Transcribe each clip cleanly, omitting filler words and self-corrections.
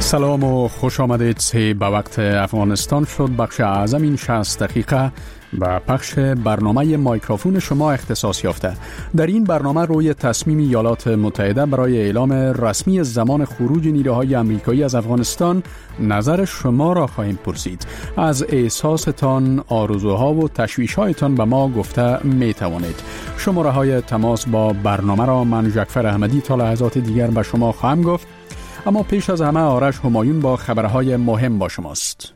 سلام و خوش آمدید. به وقت افغانستان شد بخش اعظم این 60 دقیقه و پخش برنامه مایکروفون شما اختصاص یافته. در این برنامه روی تصمیم ایالات متحده برای اعلام رسمی زمان خروج نیروهای آمریکایی از افغانستان نظر شما را خواهیم پرسید. از احساستان، آرزوها و تشویش‌هایتان به ما گفته می توانید. شماره های تماس با برنامه را من جعفر احمدی تا لحظات دیگر به شما خواهم گفت. اما پیش از همه آرش همایون با خبرهای مهم با شماست.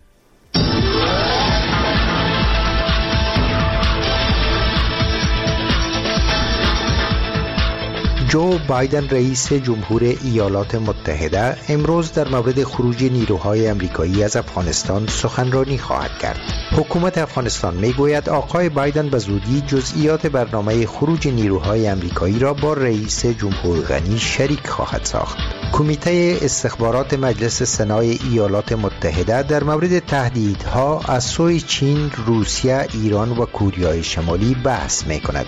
جو بایدن رئیس جمهور ایالات متحده امروز در مورد خروج نیروهای آمریکایی از افغانستان سخنرانی خواهد کرد. حکومت افغانستان میگوید آقای بایدن به زودی جزئیات برنامه خروج نیروهای آمریکایی را با رئیس جمهور غنی شریک خواهد ساخت. کمیته استخبارات مجلس سنای ایالات متحده در مورد تهدیدها از سوی چین، روسیه، ایران و کره شمالی بحث می‌کند.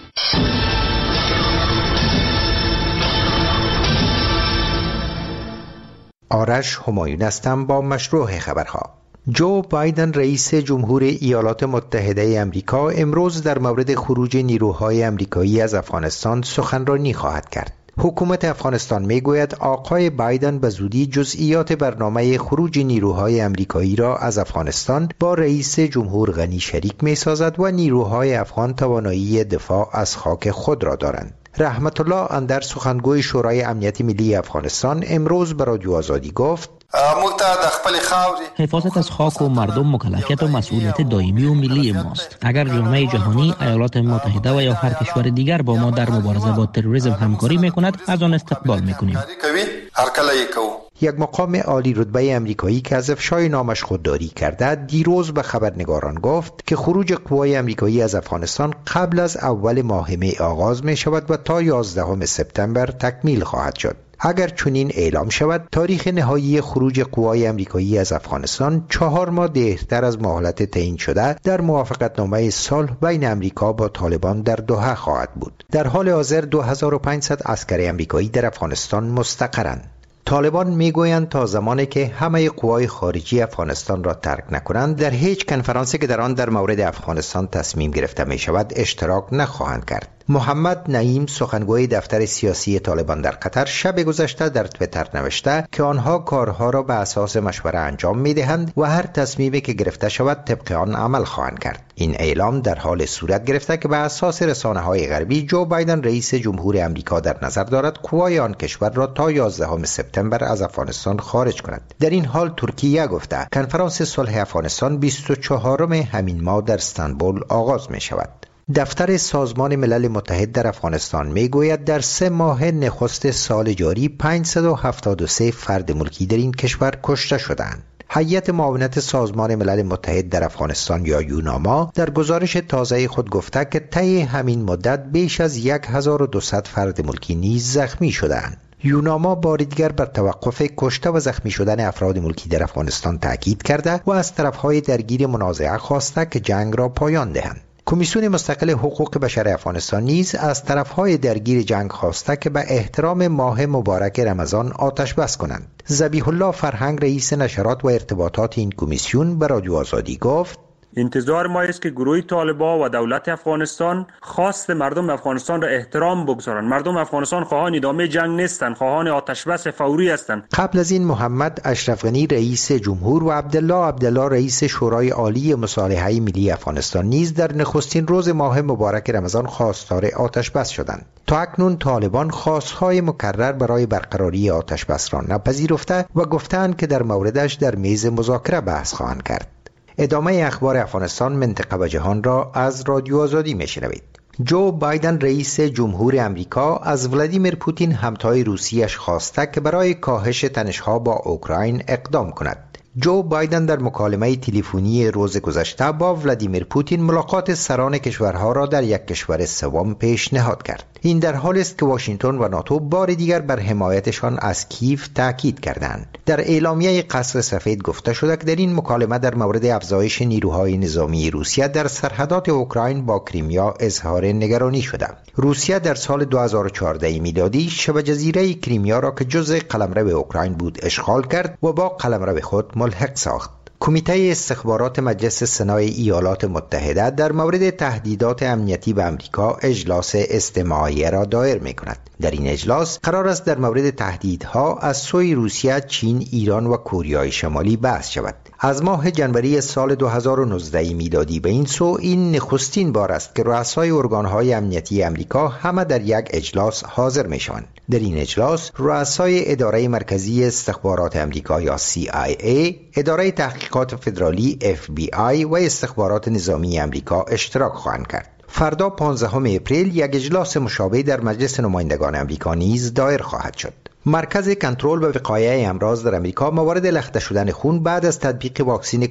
آرش همایون هستم با مشروع خبرها. جو بایدن رئیس جمهور ایالات متحده آمریکا امروز در مورد خروج نیروهای آمریکایی از افغانستان سخنرانی خواهد کرد. حکومت افغانستان میگوید آقای بایدن به زودی جزئیات برنامه خروج نیروهای آمریکایی را از افغانستان با رئیس جمهور غنی شریک می‌سازد و نیروهای افغان توانایی دفاع از خاک خود را دارند. رحمت الله اندر، سخنگوی شورای امنیت ملی افغانستان، امروز به رادیو آزادی گفت حفاظت از خاک و مردم مکلفیت و مسئولیت دائمی و ملی ماست. اگر جامعه جهانی، ایالات متحده و یا هر کشور دیگر با ما در مبارزه با تروریسم همکاری میکند، از آن استقبال میکنیم. یک مقام عالی رتبه آمریکایی که از افشای نامش خودداری کرده دیروز به خبرنگاران گفت که خروج قوای آمریکایی از افغانستان قبل از اول ماه می آغاز می شود و تا 11 سپتامبر تکمیل خواهد شد. اگر چنین اعلام شود، تاریخ نهایی خروج قوای آمریکایی از افغانستان 4 ماه دیرتر از مهلت تعیین شده در موافقتنامه صلح بین آمریکا با طالبان در دوحه خواهد بود. در حال حاضر 2500 عسکر آمریکایی در افغانستان مستقرند. طالبان میگویند تا زمانی که همه قوای خارجی افغانستان را ترک نکنند، در هیچ کنفرانسی که در آن در مورد افغانستان تصمیم گرفته می شود اشتراک نخواهند کرد. محمد نعیم، سخنگوی دفتر سیاسی طالبان در قطر، شب گذشته در تویتر نوشته که آنها کارها را به اساس مشوره انجام می دهند و هر تصمیمی که گرفته شود طبق آن عمل خواهند کرد. این اعلام در حال صورت گرفته که به اساس رسانه‌های غربی جو بایدن رئیس جمهور آمریکا در نظر دارد قوای آن کشور را تا 11 سپتامبر از افغانستان خارج کند. در این حال ترکیه گفته کنفرانس صلح افغانستان 24 همین ماه در استانبول آغاز می شود. دفتر سازمان ملل متحد در افغانستان میگوید در 3 ماه نخست سال جاری 573 فرد ملکی در این کشور کشته شدند. هیئت معاونت سازمان ملل متحد در افغانستان یا یوناما در گزارش تازه خود گفته که طی همین مدت بیش از 1200 فرد ملکی نیز زخمی شدند. یوناما بار دیگر بر توقف کشته و زخمی شدن افراد ملکی در افغانستان تاکید کرده و از طرفهای درگیر منازعه خواسته که جنگ را پایان دهند. کمیسیون مستقل حقوق بشر افغانستان نیز از طرفهای درگیر جنگ خواسته که به احترام ماه مبارک رمضان آتش بس کنند. ذبیح الله فرهنگ، رئیس نشرات و ارتباطات این کمیسیون، به رادیو آزادی گفت انتظار ما است که گروه طالبان و دولت افغانستان خواست مردم افغانستان را احترام بگذارند. مردم افغانستان خواهان ادامه جنگ نیستند، خواهان آتش بس فوری هستند. قبل از این محمد اشرف غنی رئیس جمهور و عبدالله رئیس شورای عالی مصالحه ملی افغانستان نیز در نخستین روز ماه مبارک رمضان خواستار آتش بس شدند. تا اکنون طالبان خواستهای مکرر برای برقراری آتش بس را نپذیرفته و گفتند که در موردش در میز مذاکره بحث خواهند کرد. ادامه اخبار افغانستان، منطقه و جهان را از رادیو آزادی میشنوید. جو بایدن رئیس جمهور آمریکا از ولادیمیر پوتین همتای روسیش خواسته که برای کاهش تنش‌ها با اوکراین اقدام کند. جو بایدن در مکالمه تلفنی روز گذشته با ولادیمیر پوتین ملاقات سران کشورها را در یک کشور سوم پیشنهاد کرد. این در حالی است که واشنگتن و ناتو بار دیگر بر حمایتشان از کیف تاکید کردند. در اعلامیه قصر سفید گفته شده که در این مکالمه در مورد افزایش نیروهای نظامی روسیه در سرحدات اوکراین با کریمیا اظهار نگرانی شده. روسیه در سال 2014 میلادی شبه جزیره کریمیا را که جزء قلمرو اوکراین بود اشغال کرد و با قلمرو خود ملحق ساخت. کمیته استخبارات مجلس سنای ایالات متحده در مورد تهدیدات امنیتی به آمریکا اجلاس استماعی را دایر می کند. در این اجلاس قرار است در مورد تهدیدها از سوی روسیه، چین، ایران و کره شمالی بحث شود. از ماه جنوری سال 2019 میلادی به این سو این نخستین بار است که رؤسای ارگانهای امنیتی آمریکا همه در یک اجلاس حاضر می شوند. در این اجلاس رؤسای اداره مرکزی استخبارات آمریکا یا CIA، اداره تحقیقات فدرالی FBI و استخبارات نظامی آمریکا اشتراک خواهند کرد. فردا 15 اپریل یک اجلاس مشابه در مجلس نمایندگان آمریکا نیز دایر خواهد شد. مرکز کنترل و وقایع امراض در آمریکا موارد لخته شدن خون بعد از تطبیق واکسن